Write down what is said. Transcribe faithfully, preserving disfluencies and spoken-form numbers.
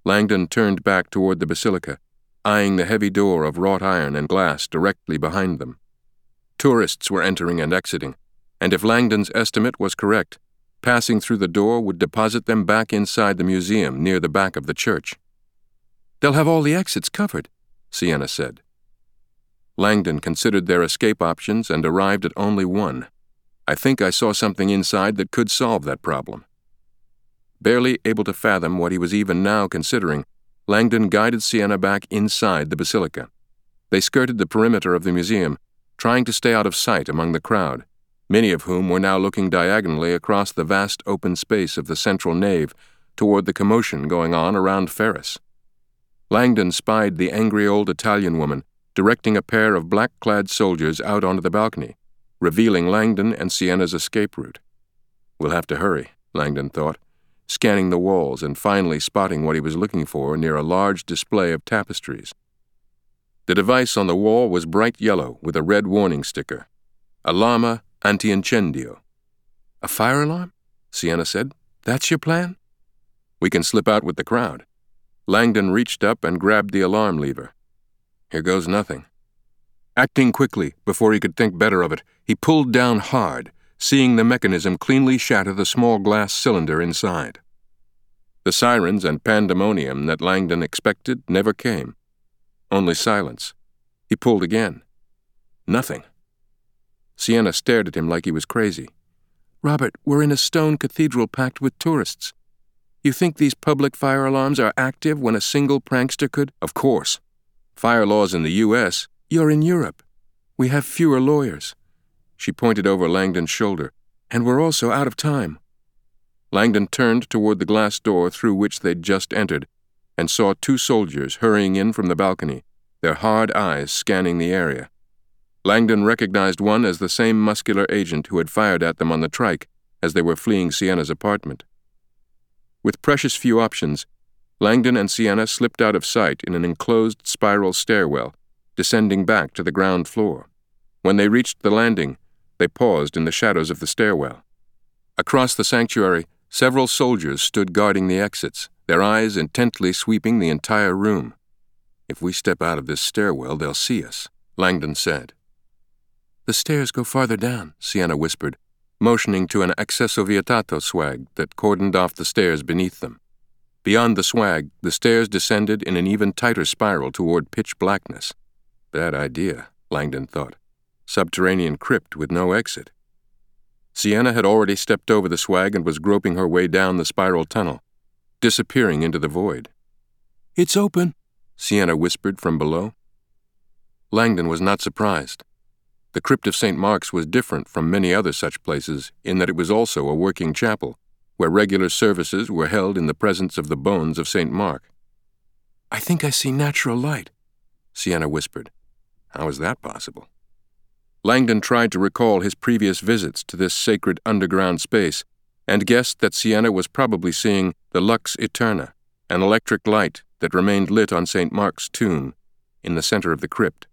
Langdon turned back toward the basilica, eyeing the heavy door of wrought iron and glass directly behind them. Tourists were entering and exiting, and if Langdon's estimate was correct, passing through the door would deposit them back inside the museum near the back of the church. "They'll have all the exits covered," Sienna said. Langdon considered their escape options and arrived at only one. "I think I saw something inside that could solve that problem." Barely able to fathom what he was even now considering, Langdon guided Sienna back inside the basilica. They skirted the perimeter of the museum, trying to stay out of sight among the crowd, many of whom were now looking diagonally across the vast open space of the central nave toward the commotion going on around Ferris. Langdon spied the angry old Italian woman directing a pair of black-clad soldiers out onto the balcony, revealing Langdon and Sienna's escape route. "We'll have to hurry," Langdon thought, scanning the walls and finally spotting what he was looking for near a large display of tapestries. The device on the wall was bright yellow with a red warning sticker. "Alarma anti-incendio." "A fire alarm?" Sienna said. "That's your plan?" "We can slip out with the crowd." Langdon reached up and grabbed the alarm lever. "Here goes nothing." Acting quickly, before he could think better of it, he pulled down hard, seeing the mechanism cleanly shatter the small glass cylinder inside. The sirens and pandemonium that Langdon expected never came. Only silence. He pulled again. Nothing. Sienna stared at him like he was crazy. "Robert, we're in a stone cathedral packed with tourists. You think these public fire alarms are active when a single prankster could—" "Of course. Fire laws in the U S You're in Europe. We have fewer lawyers." She pointed over Langdon's shoulder. "And we're also out of time." Langdon turned toward the glass door through which they'd just entered and saw two soldiers hurrying in from the balcony, their hard eyes scanning the area. Langdon recognized one as the same muscular agent who had fired at them on the trike as they were fleeing Sienna's apartment. With precious few options, Langdon and Sienna slipped out of sight in an enclosed spiral stairwell, descending back to the ground floor. When they reached the landing, they paused in the shadows of the stairwell. Across the sanctuary, several soldiers stood guarding the exits, their eyes intently sweeping the entire room. "If we step out of this stairwell, they'll see us," Langdon said. "The stairs go farther down," Sienna whispered, motioning to an accesso vietato swag that cordoned off the stairs beneath them. Beyond the swag, the stairs descended in an even tighter spiral toward pitch blackness. Bad idea, Langdon thought. Subterranean crypt with no exit. Sienna had already stepped over the swag and was groping her way down the spiral tunnel, disappearing into the void. "It's open," Sienna whispered from below. Langdon was not surprised. The crypt of Saint Mark's was different from many other such places in that it was also a working chapel, where regular services were held in the presence of the bones of Saint Mark. "I think I see natural light," Sienna whispered. How was that possible? Langdon tried to recall his previous visits to this sacred underground space and guessed that Sienna was probably seeing the Lux Eterna, an electric light that remained lit on Saint Mark's tomb in the center of the crypt.